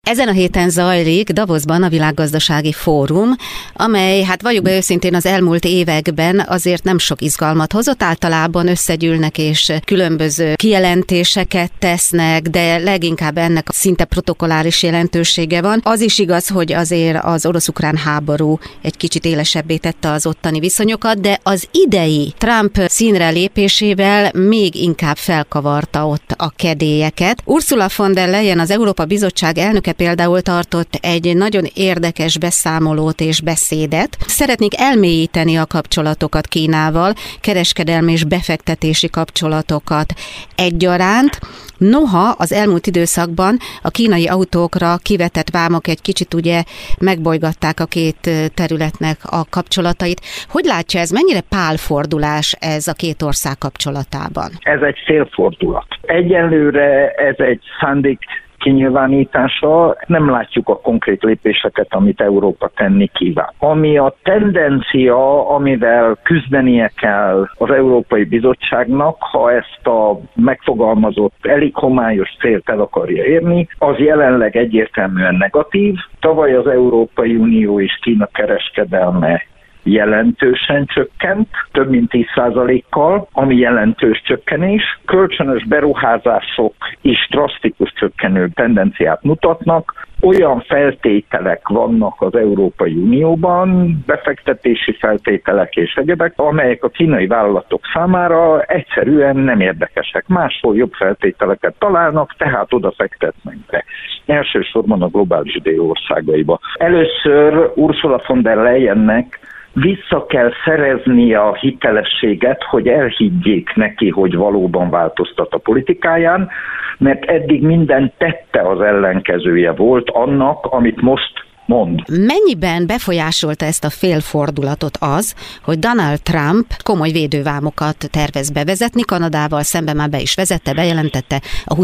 Ezen a héten zajlik Davosban a Világgazdasági Fórum, amely, hát valljuk be őszintén, az elmúlt években azért nem sok izgalmat hozott, általában összegyűlnek és különböző kijelentéseket tesznek, de leginkább ennek szinte protokolláris jelentősége van. Az is igaz, hogy azért az orosz-ukrán háború egy kicsit élesebbé tette az ottani viszonyokat, de az idei Trump színre lépésével még inkább felkavarta ott a kedélyeket. Ursula von der Leyen, az Európa Bizottság elnöke például tartott egy nagyon érdekes beszámolót és beszédet. Szeretnék elmélyíteni a kapcsolatokat Kínával, kereskedelmi és befektetési kapcsolatokat egyaránt. Noha az elmúlt időszakban a kínai autókra kivetett vámok egy kicsit ugye megbolygatták a két területnek a kapcsolatait. Hogy látja ez, mennyire pálfordulás ez a két ország kapcsolatában? Ez egy félfordulat. Egyelőre ez egy szándék kinyilvánítása, nem látjuk a konkrét lépéseket, amit Európa tenni kíván. Ami a tendencia, amivel küzdenie kell az Európai Bizottságnak, ha ezt a megfogalmazott, elég homályos célt el akarja érni, az jelenleg egyértelműen negatív. Tavaly az Európai Unió és Kína kereskedelme jelentősen csökkent, több mint 10%-kal, ami jelentős csökkenés. Kölcsönös beruházások is drasztikus csökkenő tendenciát mutatnak. Olyan feltételek vannak az Európai Unióban, befektetési feltételek és egyebek, amelyek a kínai vállalatok számára egyszerűen nem érdekesek. Máshol jobb feltételeket találnak, tehát oda fektetnek be. Elsősorban a globális dél országaiba. Először Ursula von der Leyennek vissza kell szerezni a hitelességet, hogy elhiggyék neki, hogy valóban változtat a politikáján, mert eddig minden tette az ellenkezője volt annak, amit most mond. Mennyiben befolyásolta ezt a félfordulatot az, hogy Donald Trump komoly védővámokat tervez bevezetni, Kanadával szemben már be is vezette, bejelentette a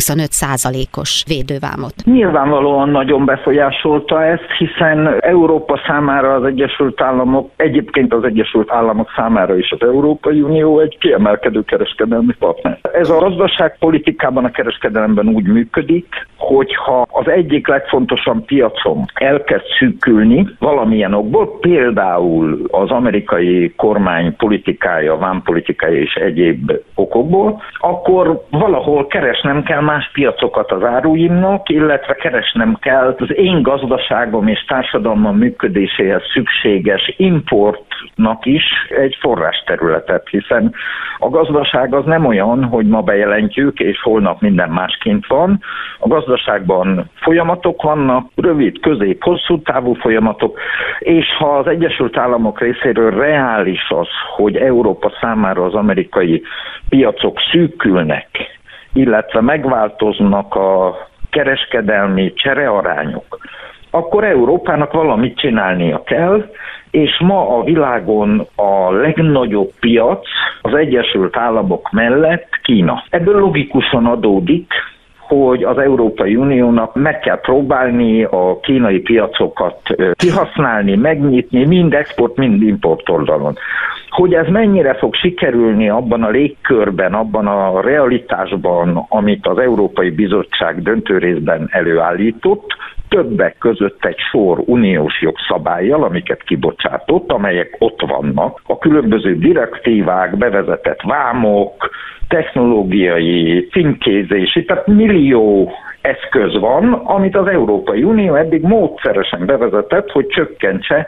25%-os védővámot? Nyilvánvalóan nagyon befolyásolta ezt, hiszen Európa számára az Egyesült Államok, egyébként az Egyesült Államok számára is az Európai Unió egy kiemelkedő kereskedelmi partner. Ez a gazdaságpolitikában, a kereskedelemben úgy működik, hogyha az egyik legfontosabb piacon elkezd szűkülni valamilyen okból, például az amerikai kormány politikája, vámpolitikája és egyéb okokból, akkor valahol keresnem kell más piacokat az áruimnak, illetve keresnem kell az én gazdaságom és társadalmam működéséhez szükséges importnak is egy forrásterületet, hiszen a gazdaság az nem olyan, hogy ma bejelentjük, és holnap minden másként van. A gazdaságban folyamatok vannak, rövid, közép, hosszú távú folyamatok, és ha az Egyesült Államok részéről reális az, hogy Európa számára az amerikai piacok szűkülnek, illetve megváltoznak a kereskedelmi cserearányok, akkor Európának valamit csinálnia kell, és ma a világon a legnagyobb piac az Egyesült Államok mellett Kína. Ebből logikusan adódik, hogy az Európai Uniónak meg kell próbálni a kínai piacokat kihasználni, megnyitni, mind export, mind import oldalon. Hogy ez mennyire fog sikerülni abban a légkörben, abban a realitásban, amit az Európai Bizottság döntő részben előállított, többek között egy sor uniós jogszabállyal, amiket kibocsátott, amelyek ott vannak. A különböző direktívák, bevezetett vámok, technológiai, címkézési, tehát millió eszköz van, amit az Európai Unió eddig módszeresen bevezetett, hogy csökkentse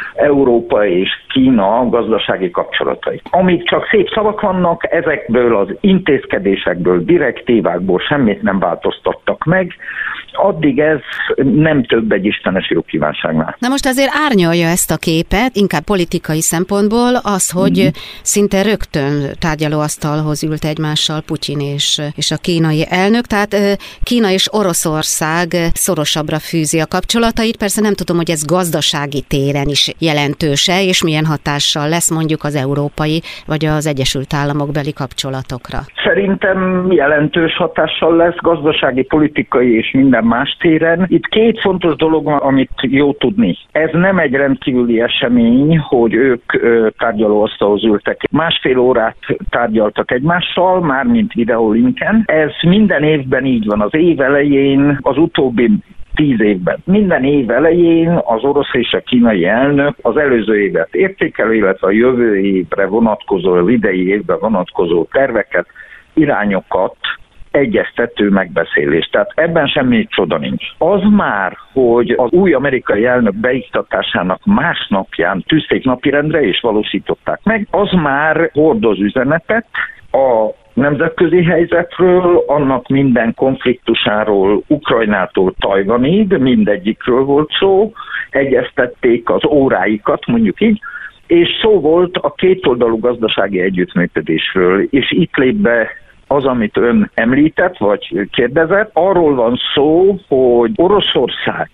Európa és Kína gazdasági kapcsolatait. Amíg csak szép szavak vannak, ezekből az intézkedésekből, direktívákból semmit nem változtattak meg, addig ez nem több egy istenes jó kívánságnál. Na most azért árnyalja ezt a képet, inkább politikai szempontból az, hogy szinte rögtön tárgyalóasztalhoz ült egymással Putyin és a kínai elnök, tehát Kína és Oroszország szorosabbra fűzi a kapcsolatait. Persze nem tudom, hogy ez gazdasági téren is jelentőse, és milyen hatással lesz mondjuk az európai vagy az Egyesült Államok beli kapcsolatokra. Szerintem jelentős hatással lesz gazdasági, politikai és minden más téren. Itt két fontos dolog van, amit jó tudni. Ez nem egy rendkívüli esemény, hogy ők tárgyalóasztalhoz ültek. Másfél órát tárgyaltak egymással, mármint videólinken. Ez minden évben így van. Az év elején, az utóbbi 10 évben. Minden év elején az orosz és a kínai elnök az előző évet értékelő, illetve a jövő évre vonatkozó, az idei évre vonatkozó terveket, irányokat egyeztető megbeszélés. Tehát ebben semmi csoda nincs. Az már, hogy az új amerikai elnök beiktatásának másnapján tűzték napirendre és valósították meg, az már hordoz üzenetet a nemzetközi helyzetről, annak minden konfliktusáról, Ukrajnától Tajvanig, mindegyikről volt szó, egyeztették az óráikat, mondjuk így, és szó volt a kétoldalú gazdasági együttműködésről, és itt lép be az, amit ön említett, vagy kérdezett. Arról van szó, hogy Oroszország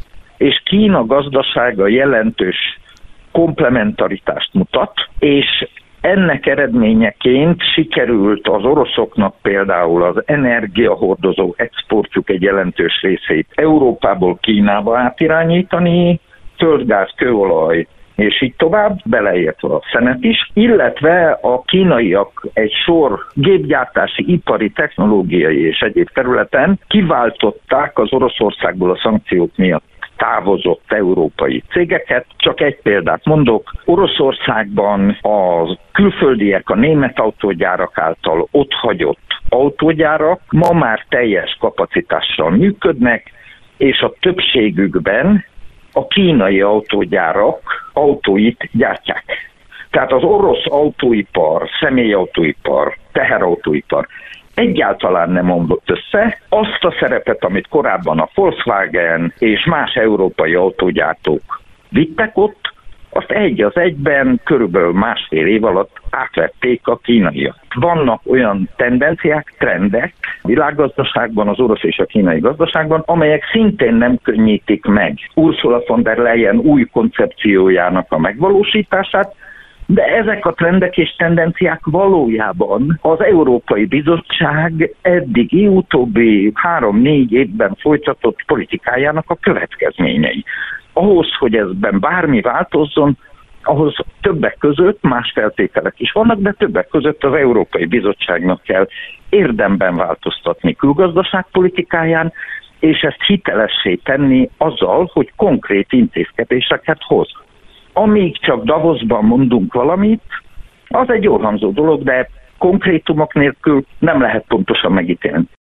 és Kína gazdasága jelentős komplementaritást mutat, és ennek eredményeként sikerült az oroszoknak például az energiahordozó exportjuk egy jelentős részét Európából Kínába átirányítani, földgáz, kőolaj, és így tovább, beleértve a szenet is, illetve a kínaiak egy sor gépgyártási, ipari, technológiai és egyéb területen kiváltották az Oroszországból a szankciók miatt távozott európai cégeket. Csak egy példát mondok, Oroszországban a külföldiek, a német autógyárak által otthagyott autógyárak ma már teljes kapacitással működnek, és a többségükben a kínai autógyárak autóit gyártják. Tehát az orosz autóipar, személyautóipar, teherautóipar egyáltalán nem omlott össze. Azt a szerepet, amit korábban a Volkswagen és más európai autógyártók vittek ott, azt egy az egyben körülbelül másfél év alatt átvették a kínaiak. Vannak olyan tendenciák, trendek a világgazdaságban, az orosz és a kínai gazdaságban, amelyek szintén nem könnyítik meg Ursula von der Leyen új koncepciójának a megvalósítását, de ezek a trendek és tendenciák valójában az Európai Bizottság eddigi utóbbi 3-4 évben folytatott politikájának a következményei. Ahhoz, hogy ezben bármi változzon, ahhoz többek között más feltételek is vannak, de többek között az Európai Bizottságnak kell érdemben változtatni külgazdaságpolitikáján, és ezt hitelessé tenni azzal, hogy konkrét intézkedéseket hoz. Amíg csak Davosban mondunk valamit, az egy jól hangzó dolog, de konkrétumok nélkül nem lehet pontosan megítélni.